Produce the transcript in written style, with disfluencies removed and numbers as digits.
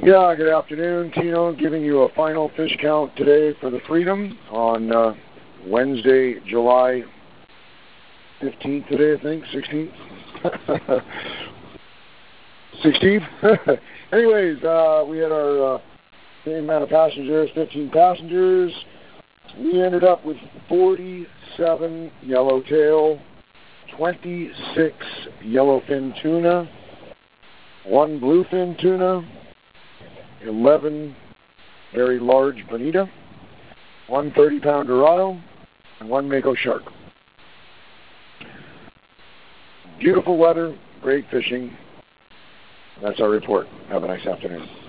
Yeah, good afternoon, Tino. Giving you a final fish count today for the Freedom on Wednesday, July 15th today, I think, 16th? 16th? Anyways, we had our same amount of passengers, 15 passengers. We ended up with 47 yellowtail, 26 yellowfin tuna, 1 bluefin tuna, 11 very large bonita, 1 30-pound dorado, and 1 mako shark. Beautiful weather, great fishing. That's our report. Have a nice afternoon.